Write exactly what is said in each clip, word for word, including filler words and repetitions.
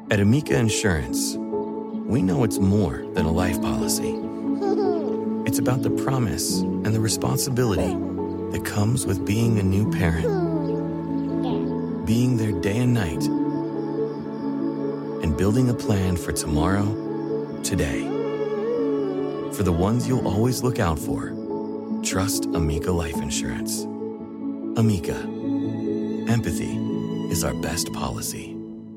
At Amica Insurance, we know it's more than a life policy. It's about the promise and the responsibility that comes with being a new parent. Being there day and night, and building a plan for tomorrow, today. For the ones you'll always look out for, trust Amica Life Insurance. Amica. Empathy is our best policy.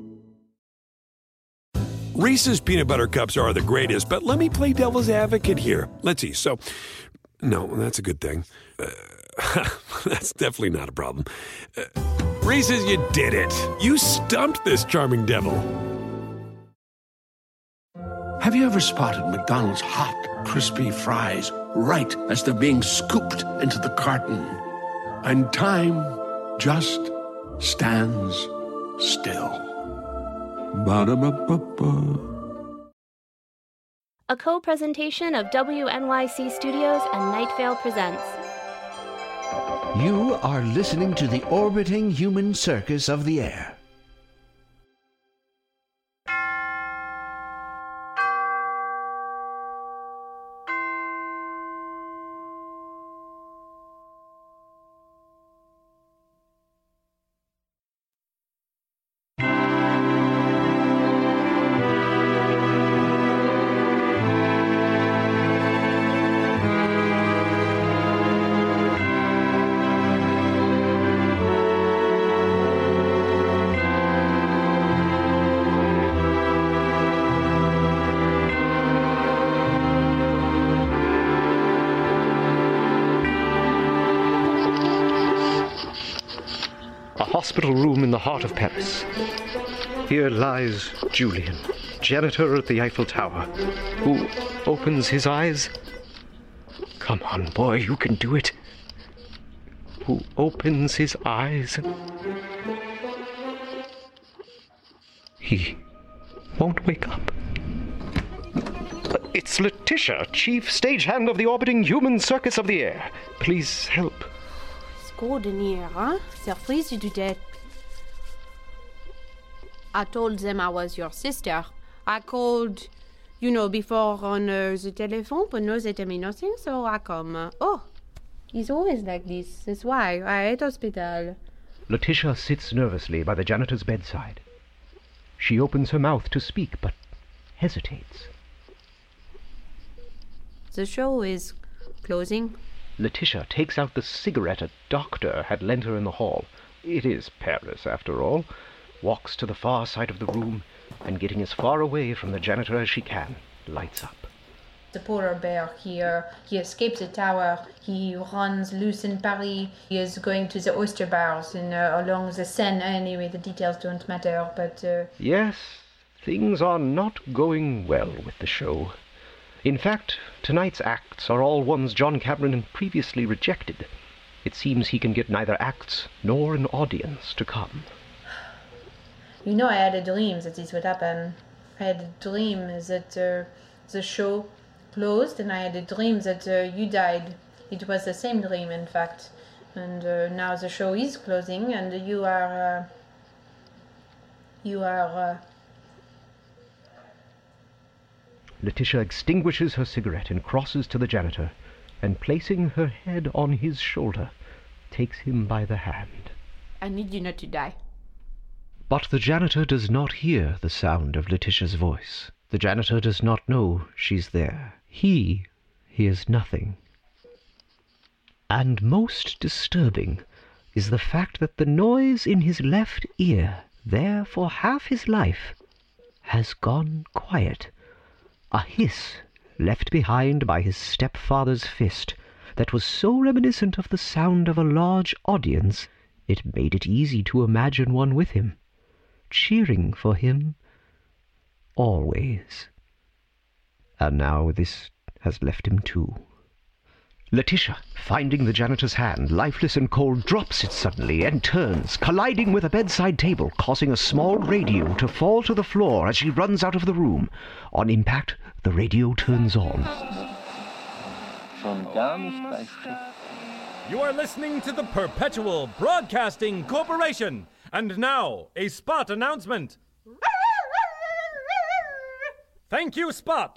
Reese's peanut butter cups are the greatest, but let me play devil's advocate here. Let's see. So, no, that's a good thing. Uh, that's definitely not a problem. Uh, Reese's, you did it. You stumped this charming devil. Have you ever spotted McDonald's hot, crispy fries right as they're being scooped into the carton? And time just stands still. Ba-da-ba-ba-ba. A co-presentation of W N Y C Studios and Night Vale presents. You are listening to the orbiting human circus of the air. Hospital room in the heart of Paris. Here lies Julian, janitor at the Eiffel Tower, who opens his eyes. Come on, boy, you can do it. Who opens his eyes. He won't wake up. It's Letitia, chief stagehand of the orbiting human circus of the air. Please help. Good in here, huh? Surprise you to death. I told them I was your sister. I called, you know, before on uh, the telephone, but no, they tell me nothing, so I come. Uh, oh, he's always like this. That's why I hate hospital. Letitia sits nervously by the janitor's bedside. She opens her mouth to speak, but hesitates. The show is closing. Letitia takes out the cigarette a doctor had lent her in the hall. It is Paris, after all. Walks to the far side of the room, and getting as far away from the janitor as she can, lights up. The polar bear here, he escaped the tower, he runs loose in Paris, he is going to the oyster bars in, uh, along the Seine. Anyway, the details don't matter, but... Uh... Yes, things are not going well with the show. In fact, tonight's acts are all ones John Cameron previously rejected. It seems he can get neither acts nor an audience to come. You know, I had a dream that this would happen. I had a dream that uh, the show closed, and I had a dream that uh, you died. It was the same dream, in fact. And uh, now the show is closing, and you are... Uh, you are... Uh, Letitia extinguishes her cigarette and crosses to the janitor, and placing her head on his shoulder, takes him by the hand. I need you not to die. But the janitor does not hear the sound of Letitia's voice. The janitor does not know she's there. He hears nothing. And most disturbing is the fact that the noise in his left ear, there for half his life, has gone quiet. A hiss left behind by his stepfather's fist that was so reminiscent of the sound of a large audience, it made it easy to imagine one with him, cheering for him always. And now this has left him too. Letitia, finding the janitor's hand, lifeless and cold, drops it suddenly and turns, colliding with a bedside table, causing a small radio to fall to the floor as she runs out of the room. On impact, the radio turns on. You are listening to the Perpetual Broadcasting Corporation. And now, a spot announcement. Thank you, Spot.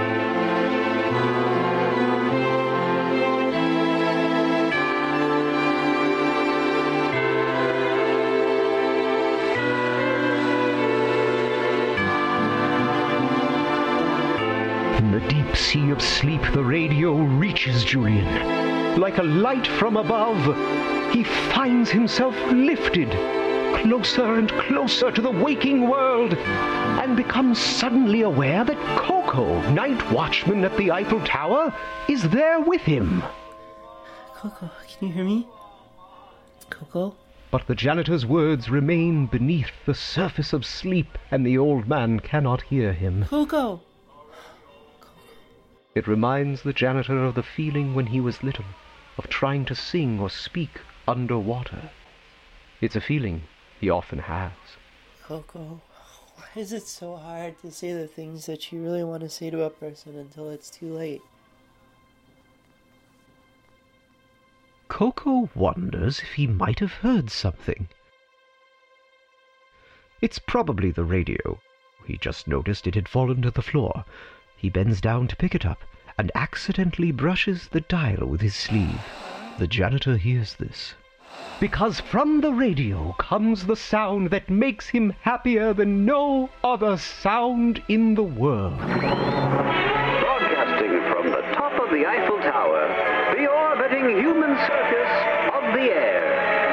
In the deep sea of sleep, the radio reaches Julian. Like a light from above, he finds himself lifted closer and closer to the waking world, and becomes suddenly aware that Coco, night watchman at the Eiffel Tower, is there with him. Coco, can you hear me? Coco? But the janitor's words remain beneath the surface of sleep, and the old man cannot hear him. Coco! It reminds the janitor of the feeling when he was little, of trying to sing or speak underwater. It's a feeling he often has. Coco, why is it so hard to say the things that you really want to say to a person until it's too late? Coco wonders if he might have heard something. It's probably the radio. He just noticed it had fallen to the floor. He bends down to pick it up and accidentally brushes the dial with his sleeve. The janitor hears this, because from the radio comes the sound that makes him happier than no other sound in the world. Broadcasting from the top of the Eiffel Tower, the orbiting human circus of the air.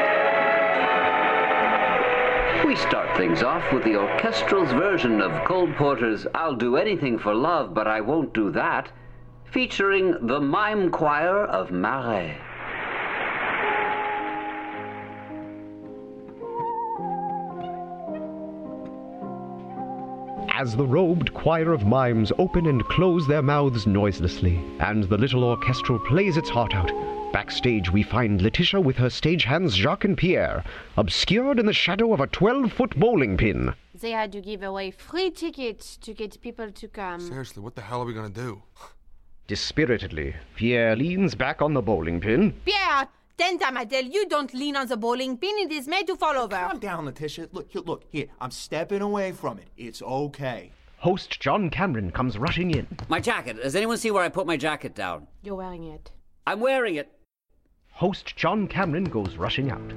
We start things off with the orchestral's version of Cole Porter's I'll Do Anything for Love, But I Won't Do That, featuring the mime choir of Marais. As the robed choir of mimes open and close their mouths noiselessly, and the little orchestral plays its heart out, backstage we find Letitia with her stagehands Jacques and Pierre, obscured in the shadow of a twelve-foot bowling pin. They had to give away free tickets to get people to come. Seriously, what the hell are we gonna do? Dispiritedly, Pierre leans back on the bowling pin. Pierre! Ten times I tell you, don't lean on the bowling pin. It is made to fall over. Calm down, Letitia. Look, here, look, here. I'm stepping away from it. It's okay. Host John Cameron comes rushing in. My jacket. Does anyone see where I put my jacket down? You're wearing it. I'm wearing it. Host John Cameron goes rushing out.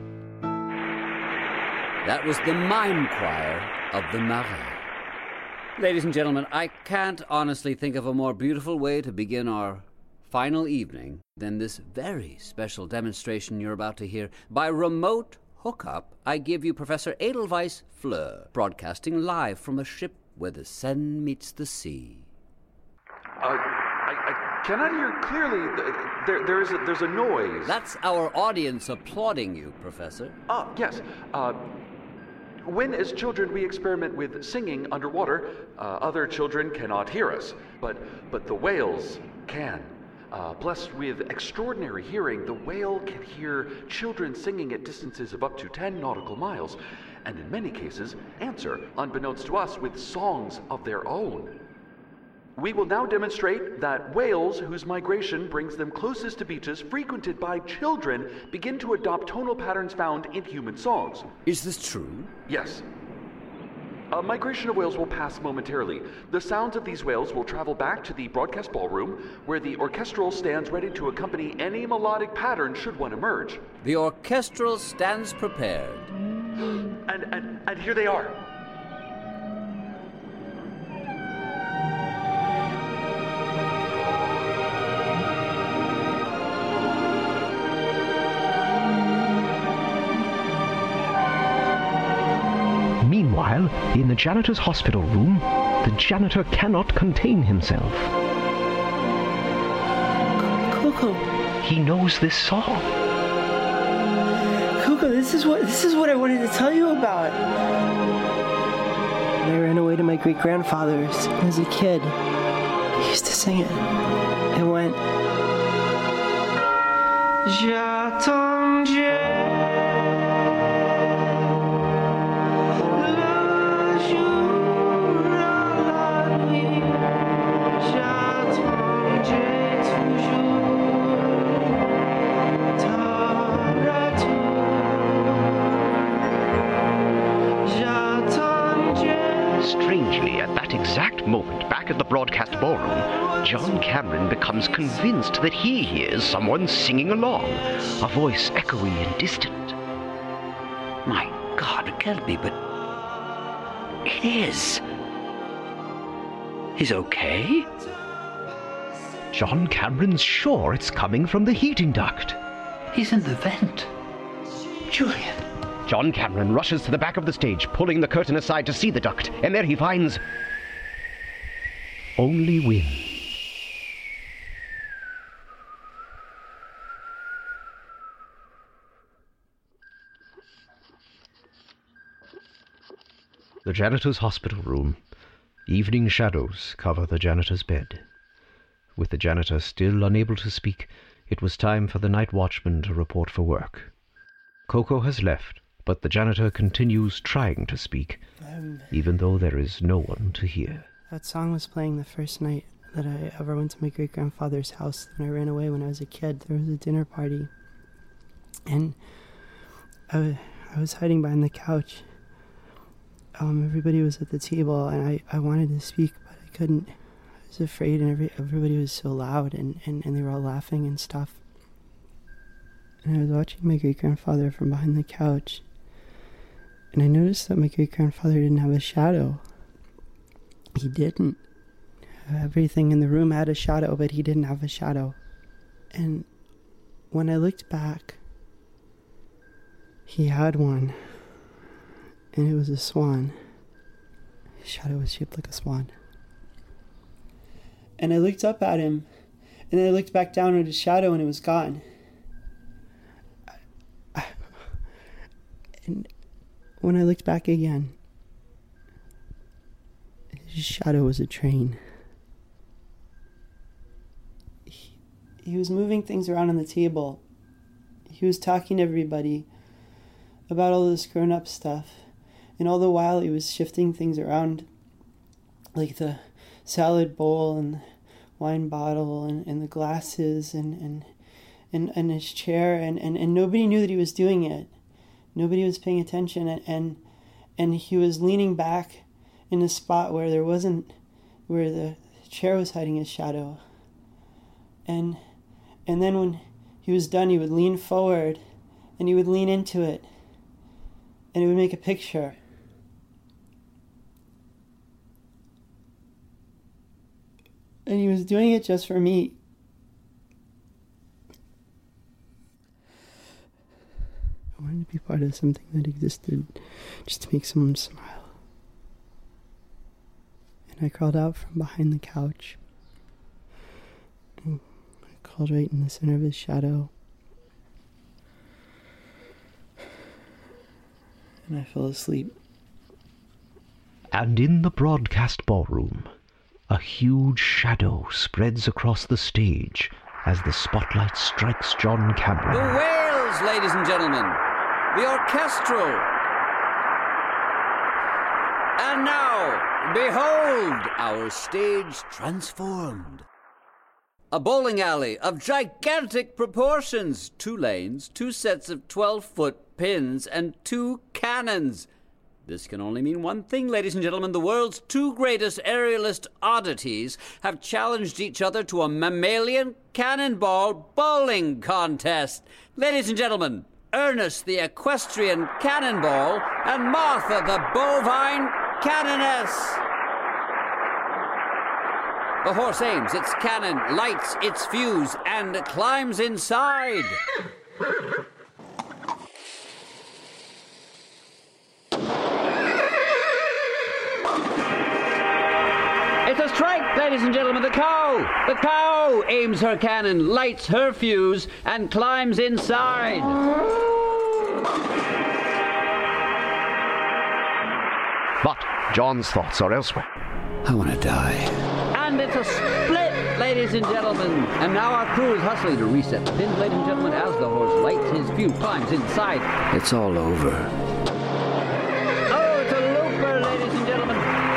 That was the mime choir of the Marais. Ladies and gentlemen, I can't honestly think of a more beautiful way to begin our final evening than this very special demonstration you're about to hear. By remote hookup, I give you Professor Edelweiss Fleur, broadcasting live from a ship where the Seine meets the sea. Uh, I, I cannot hear clearly. There, there is a, there's a noise. That's our audience applauding you, Professor. Ah, yes. Uh, when, as children, we experiment with singing underwater, uh, other children cannot hear us, but but the whales can. Uh, blessed with extraordinary hearing, the whale can hear children singing at distances of up to ten nautical miles, and in many cases answer, unbeknownst to us, with songs of their own. We will now demonstrate that whales whose migration brings them closest to beaches frequented by children begin to adopt tonal patterns found in human songs. Is this true? Yes. A migration of whales will pass momentarily. The sounds of these whales will travel back to the broadcast ballroom, where the orchestral stands ready to accompany any melodic pattern should one emerge. The orchestral stands prepared. And, and, and here they are. Meanwhile, in the janitor's hospital room, the janitor cannot contain himself. Coco. He knows this song. Coco, this is what this is what I wanted to tell you about. When I ran away to my great-grandfather's as a kid, he used to sing it. It went... J'attendrai. strangely, at that exact moment, back at the broadcast ballroom, John Cameron becomes convinced that he hears someone singing along, a voice echoey and distant. My God, it can't be, but it is. He's okay? John Cameron's sure it's coming from the heating duct. He's in the vent. Julian. John Cameron rushes to the back of the stage, pulling the curtain aside to see the duct, and there he finds only wind. The janitor's hospital room. Evening shadows cover the janitor's bed. With the janitor still unable to speak, it was time for the night watchman to report for work. Coco has left, but the janitor continues trying to speak, Um, even though there is no one to hear. That song was playing the first night that I ever went to my great-grandfather's house when I ran away when I was a kid. There was a dinner party, and I, w- I was hiding behind the couch. Um, everybody was at the table, and I, I wanted to speak, but I couldn't. I was afraid, and every, everybody was so loud, and, and, and they were all laughing and stuff. And I was watching my great-grandfather from behind the couch, and I noticed that my great-grandfather didn't have a shadow. He didn't. Everything in the room had a shadow, but he didn't have a shadow. And when I looked back, he had one, and it was a swan. His shadow was shaped like a swan. And I looked up at him, and then I looked back down at his shadow, and it was gone. And when I looked back again, his shadow was a train. He, he was moving things around on the table. He was talking to everybody about all this grown-up stuff. And all the while he was shifting things around, like the salad bowl and the wine bottle and, and the glasses and, and, and, and his chair. And, and, and nobody knew that he was doing it. Nobody was paying attention, and, and and he was leaning back in a spot where there wasn't, where the chair was hiding his shadow. And and then when he was done, he would lean forward, and he would lean into it, and it would make a picture. And he was doing it just for me. I wanted to be part of something that existed just to make someone smile. And I crawled out from behind the couch. And I crawled right in the center of his shadow. And I fell asleep. And in the broadcast ballroom, a huge shadow spreads across the stage as the spotlight strikes John Cameron. The Whales, ladies and gentlemen. The orchestral. And now, behold our stage transformed. A bowling alley of gigantic proportions. Two lanes, two sets of twelve-foot pins, and two cannons. This can only mean one thing, ladies and gentlemen. The world's two greatest aerialist oddities have challenged each other to a mammalian cannonball bowling contest. Ladies and gentlemen, Ernest the equestrian cannonball and Martha the bovine cannoness. The horse aims its cannon, lights its fuse, and climbs inside. It's a strike, ladies and gentlemen. The cow! The cow aims her cannon, lights her fuse, and climbs inside. But John's thoughts are elsewhere. I want to die. And it's a split, ladies and gentlemen. And now our crew is hustling to reset the pins, ladies and gentlemen, as the horse lights his fuse, climbs inside. It's all over. Oh, it's a looper, ladies and gentlemen.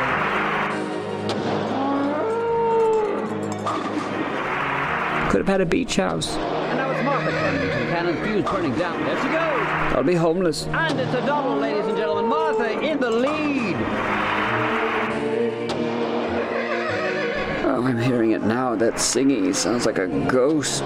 Could have had a beach house. And now it's Martha climbing into the cannon, fuse burning down. There she goes. I'll be homeless. And it's a double, ladies and gentlemen. Martha in the lead. I'm hearing it now. That singing sounds like a ghost.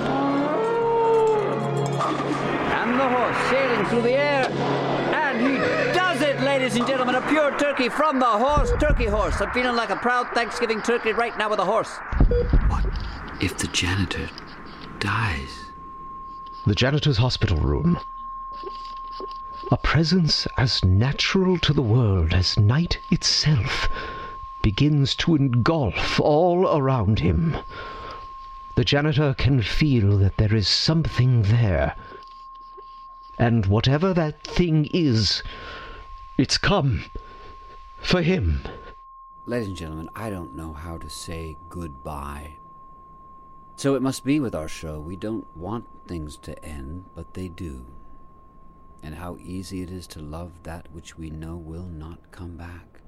And the horse sailing through the air. And he does it, ladies and gentlemen. A pure turkey from the horse. Turkey horse. I'm feeling like a proud Thanksgiving turkey right now with a horse. What if the janitor dies? The janitor's hospital room. A presence as natural to the world as night itself begins to engulf all around him. The janitor can feel that there is something there. And whatever that thing is, it's come for him. Ladies and gentlemen, I don't know how to say goodbye. So it must be with our show. We don't want things to end, but they do. And how easy it is to love that which we know will not come back.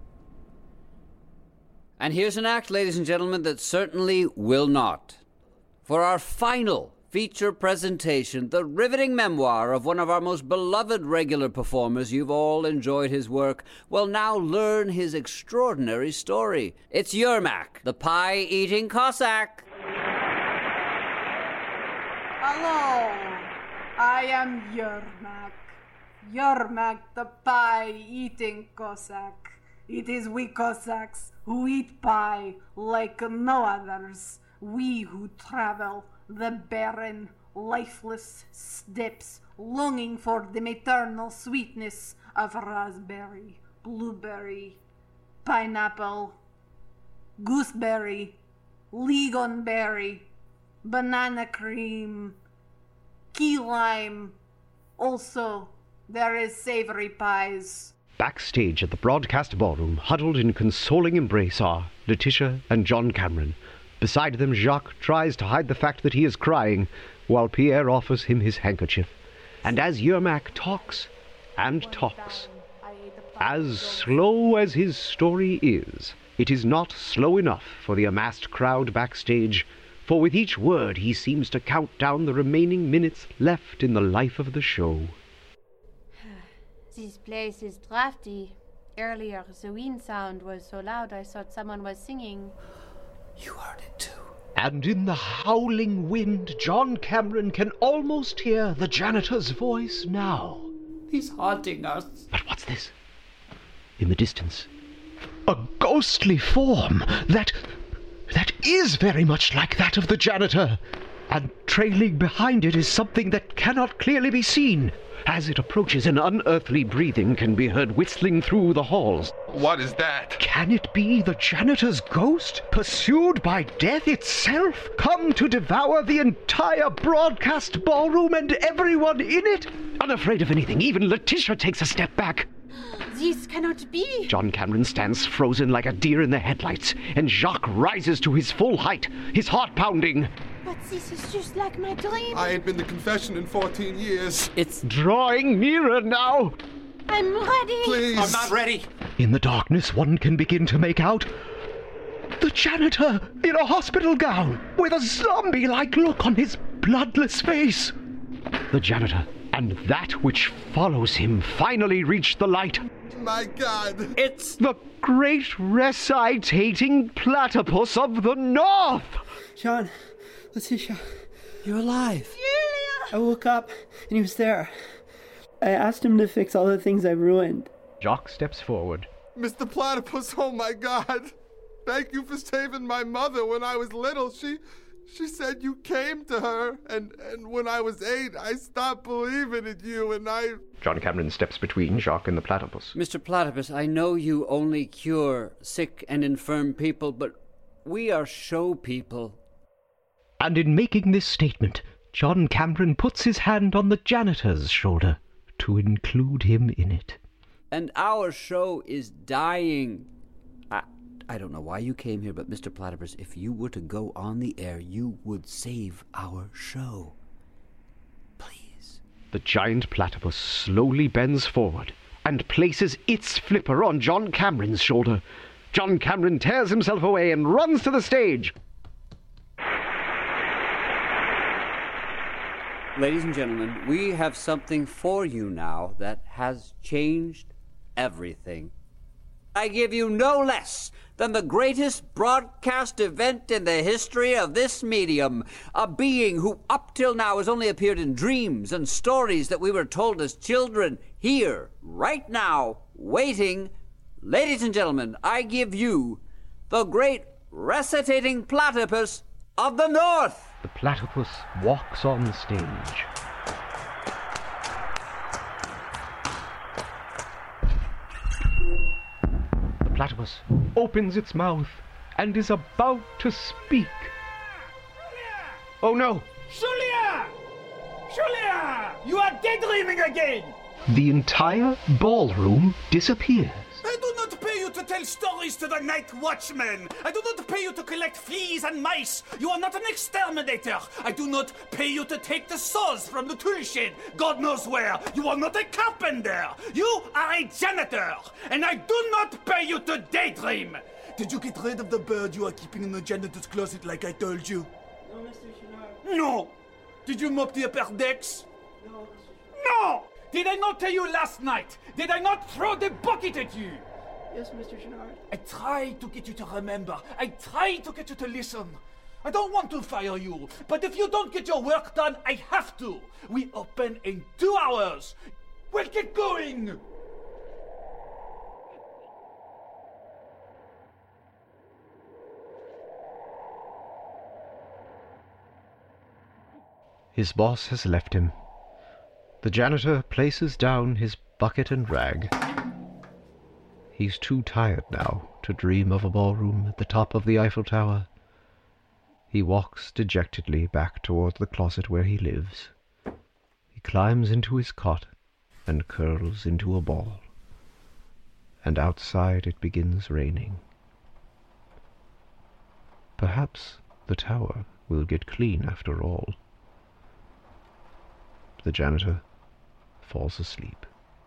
And here's an act, ladies and gentlemen, that certainly will not. For our final feature presentation, the riveting memoir of one of our most beloved regular performers. You've all enjoyed his work. Well, now learn his extraordinary story. It's Yermak, the pie-eating Cossack. Hello, I am Yermak. Yermak, the pie-eating Cossack. It is we Cossacks who eat pie like no others. We who travel the barren, lifeless steppes, longing for the eternal sweetness of raspberry, blueberry, pineapple, gooseberry, lingonberry, banana cream, key lime. Also, there is savory pies. Backstage at the broadcast ballroom, huddled in consoling embrace, are Letitia and John Cameron. Beside them, Jacques tries to hide the fact that he is crying, while Pierre offers him his handkerchief. And as Yermak talks and talks, as slow as his story is, it is not slow enough for the amassed crowd backstage, for with each word he seems to count down the remaining minutes left in the life of the show. This place is drafty. Earlier, the wind sound was so loud I thought someone was singing. You heard it too. And in the howling wind, John Cameron can almost hear the janitor's voice now. He's haunting us. But what's this? In the distance, a ghostly form that... that is very much like that of the janitor. And trailing behind it is something that cannot clearly be seen. As it approaches, an unearthly breathing can be heard whistling through the halls. What is that? Can it be the janitor's ghost, pursued by death itself, come to devour the entire broadcast ballroom and everyone in it? Unafraid of anything, even Letitia takes a step back. This cannot be. John Cameron stands frozen like a deer in the headlights, and Jacques rises to his full height, his heart pounding. But this is just like my dream. I ain't been to confession in fourteen years. It's drawing nearer now. I'm ready. Please. I'm not ready. In the darkness, one can begin to make out the janitor in a hospital gown with a zombie-like look on his bloodless face. The janitor and that which follows him finally reach the light. My God. It's the great recitating platypus of the North. John, Letitia. You're alive. Julia! I woke up and he was there. I asked him to fix all the things I ruined. Jacques steps forward. Mister Platypus, oh my God. Thank you for saving my mother when I was little. She she said you came to her, and, and when I was eight, I stopped believing in you, and I... John Cameron steps between Jacques and the platypus. Mister Platypus, I know you only cure sick and infirm people, but we are show people. And in making this statement, John Cameron puts his hand on the janitor's shoulder to include him in it. And our show is dying. I, I don't know why you came here, but Mister Platypus, if you were to go on the air, you would save our show. Please. The giant platypus slowly bends forward and places its flipper on John Cameron's shoulder. John Cameron tears himself away and runs to the stage. Ladies and gentlemen, we have something for you now that has changed everything. I give you no less than the greatest broadcast event in the history of this medium. A being who up till now has only appeared in dreams and stories that we were told as children. Here, right now, waiting. Ladies and gentlemen, I give you the great recitating platypus of the North. The platypus walks on the stage. The platypus opens its mouth and is about to speak. Oh no! Julia! Julia! You are daydreaming again! The entire ballroom disappears. I do not pay you to tell stories to the night watchman. I do not pay you to collect fleas and mice. You are not an exterminator. I do not pay you to take the saws from the tool shed, God knows where. You are not a carpenter. You are a janitor. And I do not pay you to daydream. Did you get rid of the bird you are keeping in the janitor's closet like I told you? No, Mister Chenard. No. Did you mop the upper decks? No, Mister No! Did I not tell you last night? Did I not throw the bucket at you? Yes, Mister Chenard. I tried to get you to remember. I tried to get you to listen. I don't want to fire you, but if you don't get your work done, I have to. We open in two hours. We'll get going. His boss has left him. The janitor places down his bucket and rag. He's too tired now to dream of a ballroom at the top of the Eiffel Tower. He walks dejectedly back toward the closet where he lives. He climbs into his cot and curls into a ball. And outside it begins raining. Perhaps the tower will get clean after all. The janitor falls asleep.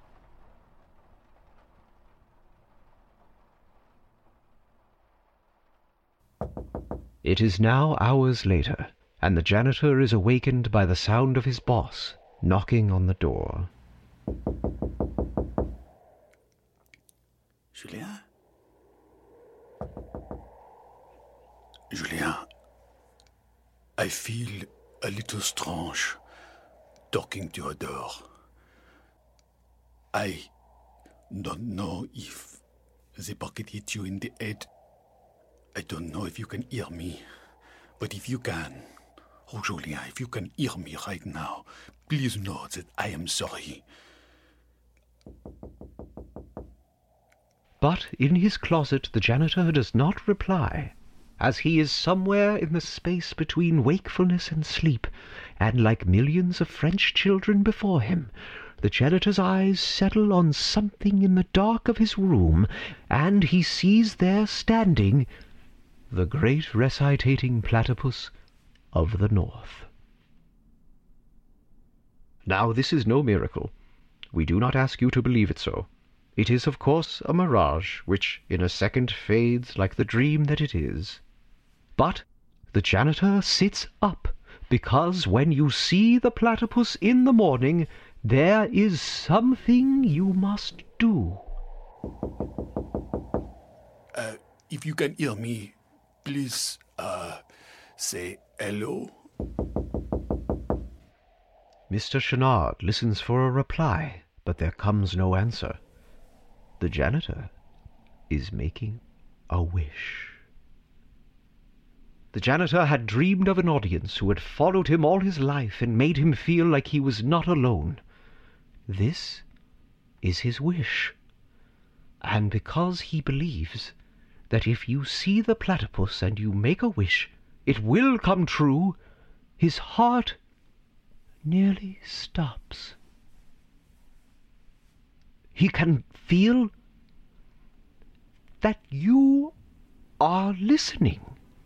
It is now hours later, and the janitor is awakened by the sound of his boss knocking on the door. Julien? Julien, I feel a little strange talking to your door. I don't know if the bucket hit you in the head. I don't know if you can hear me, but if you can, oh Julien, if you can hear me right now, please know that I am sorry. But in his closet the janitor does not reply, as he is somewhere in the space between wakefulness and sleep, and like millions of French children before him, the janitor's eyes settle on something in the dark of his room, and he sees there standing the great recitating platypus of the North. Now this is no miracle. We do not ask you to believe it so. It is, of course, a mirage, which in a second fades like the dream that it is. But the janitor sits up, because when you see the platypus in the morning, there is something you must do. Uh, if you can hear me, please, uh, say hello. Mister Chenard listens for a reply, but there comes no answer. The janitor is making a wish. The janitor had dreamed of an audience who had followed him all his life and made him feel like he was not alone. This is his wish. And because he believes that if you see the platypus and you make a wish, it will come true, his heart nearly stops. He can feel that you are listening.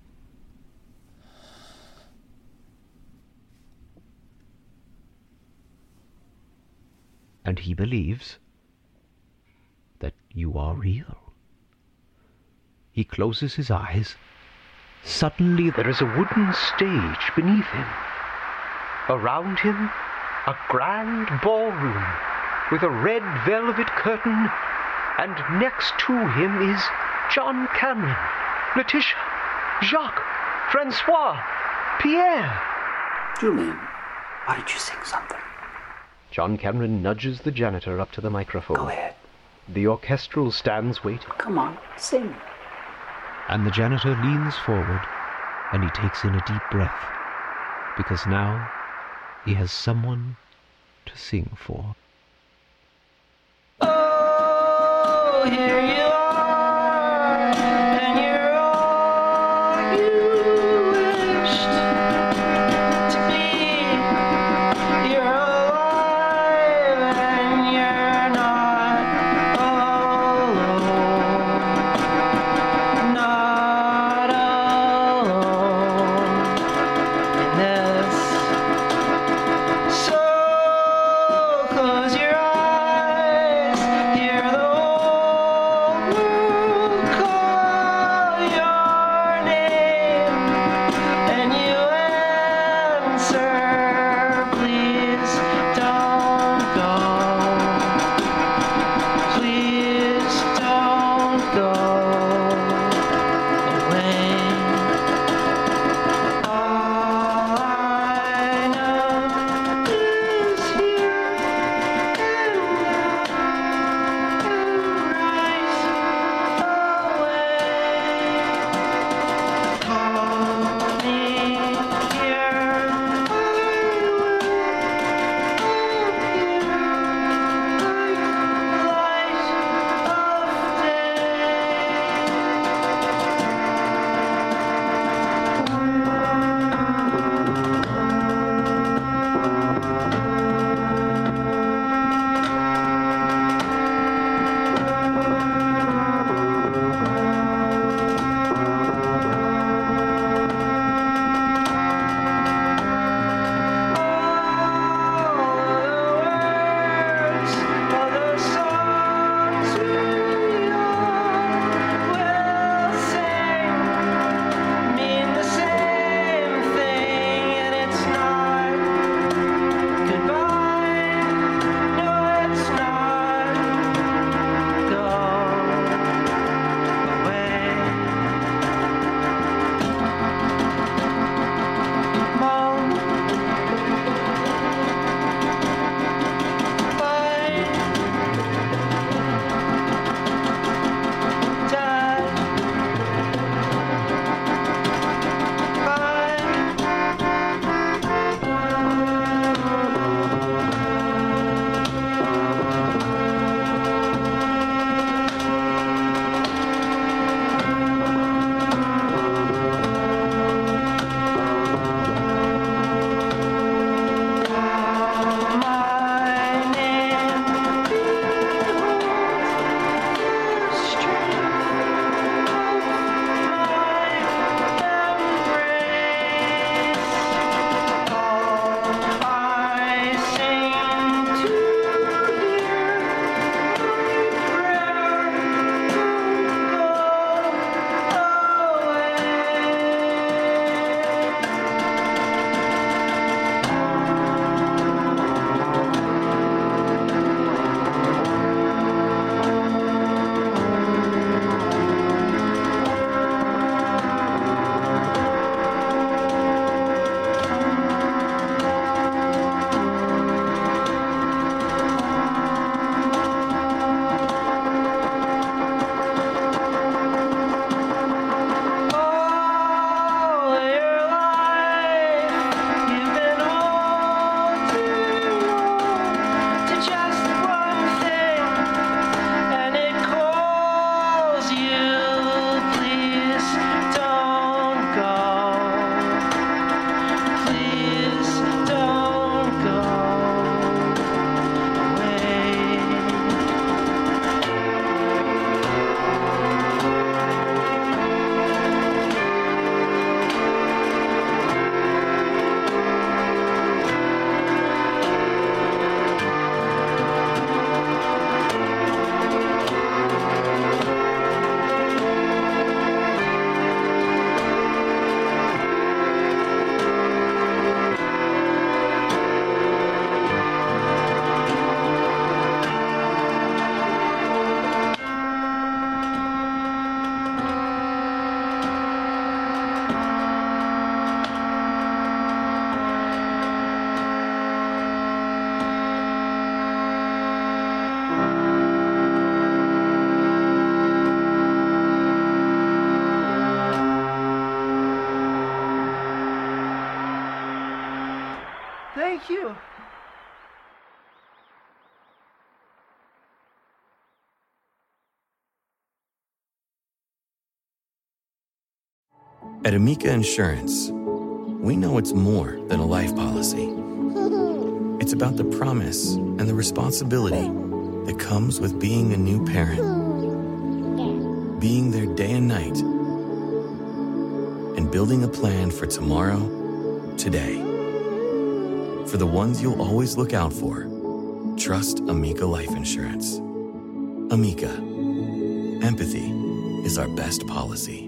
And he believes that you are real. He closes his eyes. Suddenly there is a wooden stage beneath him. Around him, a grand ballroom with a red velvet curtain and next to him is John Cameron, Letitia, Jacques, Francois, Pierre. Julian, why don't you sing something? John Cameron nudges the janitor up to the microphone. Go ahead. The orchestral stands waiting. Come on, sing. And the janitor leans forward, and he takes in a deep breath, because now he has someone to sing for. Oh, here you are, and you're all you wished to be. You're alive, and you're not alone. Not alone in this. So close your eyes, hear the whole Thank you. At Amica Insurance, we know it's more than a life policy. It's about the promise and the responsibility that comes with being a new parent. Being there day and night. And building a plan for tomorrow, today. For the ones you'll always look out for, trust Amica Life Insurance. Amica. Empathy is our best policy.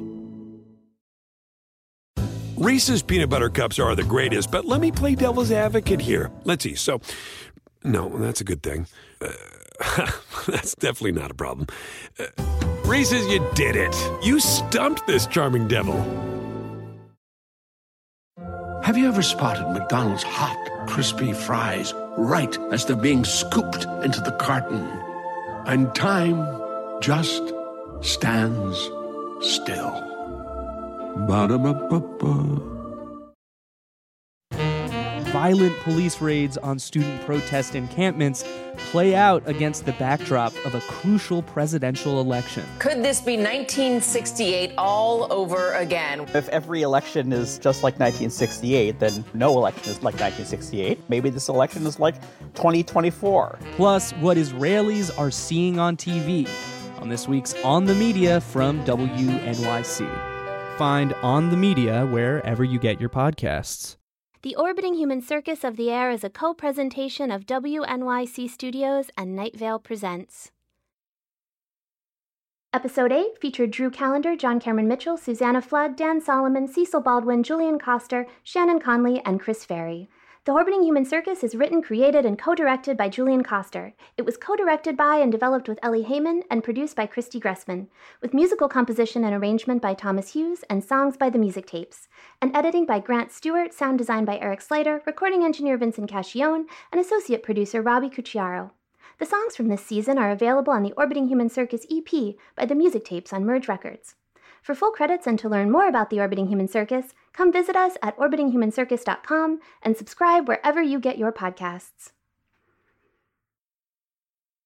Reese's peanut butter cups are the greatest, but let me play devil's advocate here. Let's see. So, no, that's a good thing. Uh, that's definitely not a problem. Uh, Reese's, you did it. You stumped this charming devil. Have you ever spotted McDonald's hot, crispy fries right as they're being scooped into the carton? And time just stands still. Ba-da-ba-ba-ba. Violent police raids on student protest encampments play out against the backdrop of a crucial presidential election. Could this be nineteen sixty-eight all over again? If every election is just like nineteen sixty-eight, then no election is like nineteen sixty-eight. Maybe this election is like twenty twenty-four. Plus, what Israelis are seeing on T V on this week's On the Media from W N Y C. Find On the Media wherever you get your podcasts. The Orbiting Human Circus of the Air is a co-presentation of W N Y C Studios and Night Vale Presents. Episode eight featured Drew Callender, John Cameron Mitchell, Susanna Flood, Dan Solomon, Cecil Baldwin, Julian Coster, Shannon Conley, and Chris Ferry. The Orbiting Human Circus is written, created, and co-directed by Julian Coster. It was co-directed by and developed with Ellie Heyman and produced by Christy Gressman, with musical composition and arrangement by Thomas Hughes and songs by The Music Tapes, and editing by Grant Stewart, sound design by Eric Slater, recording engineer Vincent Cascione, and associate producer Robbie Cucciaro. The songs from this season are available on the Orbiting Human Circus E P by The Music Tapes on Merge Records. For full credits and to learn more about the Orbiting Human Circus, come visit us at orbiting human circus dot com and subscribe wherever you get your podcasts.